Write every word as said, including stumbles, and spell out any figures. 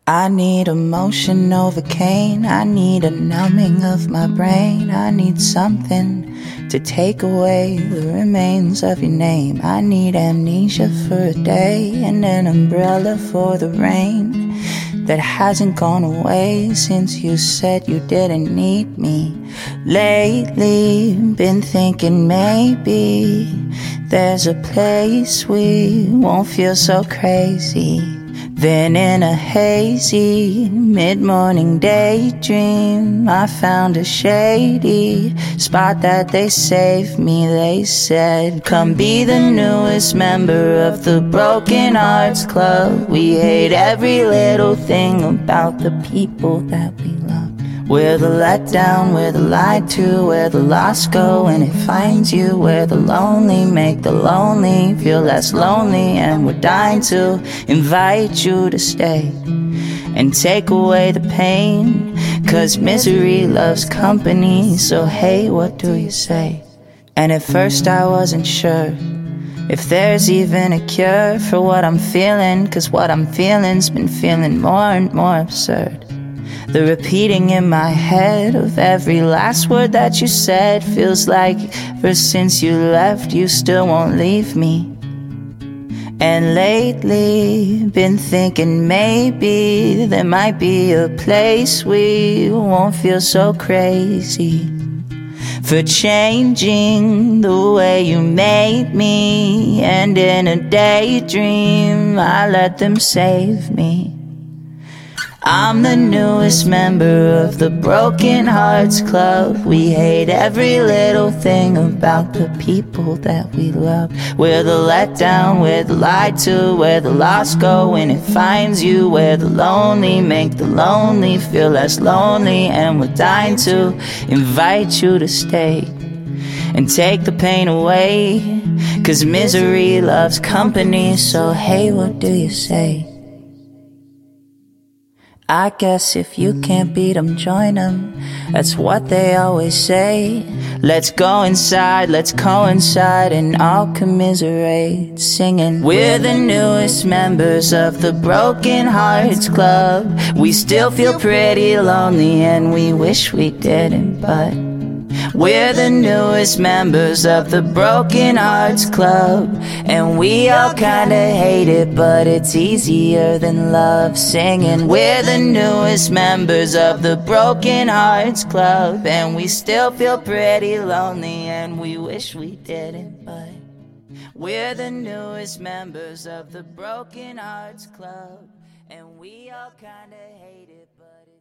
I need emotion over cane. I need a numbing of my brain. I need something to take away the remains of your name. I need amnesia for a day and an umbrella for the rain that hasn't gone away since you said you didn't need me. Lately, been thinking maybe there's a place we won't feel so crazy. Then in a hazy mid-morning daydream, I found a shady spot that they saved me. They said, come be the newest member of the Broken Hearts Club. We hate every little thing about the people that we love. We're the letdown, we're the lied to, where the lost go when it finds you. We're the lonely, make the lonely feel less lonely. And we're dying to invite you to stay and take away the pain, 'cause misery loves company. So hey, what do you say? And at first I wasn't sure if there's even a cure for what I'm feeling, 'cause what I'm feeling's been feeling more and more absurd. The repeating in my head of every last word that you said feels like ever since you left you still won't leave me. And lately, been thinking maybe there might be a place we won't feel so crazy for changing the way you made me. And in a daydream, I let them save me. I'm the newest member of the Broken Hearts Club. We hate every little thing about the people that we love. We're the letdown, we're the lied to, where the lost go when it finds you. We're the lonely, make the lonely feel less lonely. And we're dying to invite you to stay and take the pain away, 'cause misery loves company. So hey, what do you say? I guess if you can't beat 'em, join 'em. That's what they always say. Let's go inside, let's coincide and all commiserate, singing, we're the newest members of the Broken Hearts Club. We still feel pretty lonely and we wish we didn't, but we're the newest members of the Broken Hearts Club. And we all kinda hate it, but it's easier than love, singing, we're the newest members of the Broken Hearts Club. And we still feel pretty lonely and we wish we didn't, but we're the newest members of the Broken Hearts Club. And we all kinda hate it, but it's